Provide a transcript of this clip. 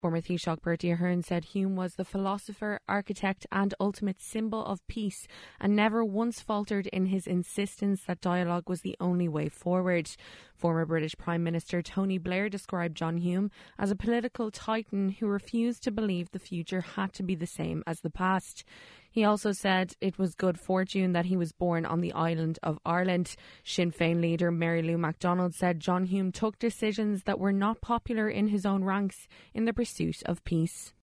Former Taoiseach Bertie Ahern said Hume was the philosopher, architect and ultimate symbol of peace and never once faltered in his insistence that dialogue was the only way forward. Former British Prime Minister Tony Blair described John Hume as a political titan who refused to believe the future had to be the same as the past. He also said it was good fortune that he was born on the island of Ireland. Sinn Féin leader Mary Lou MacDonald said John Hume took decisions that were not popular in his own ranks in the pursuit of peace.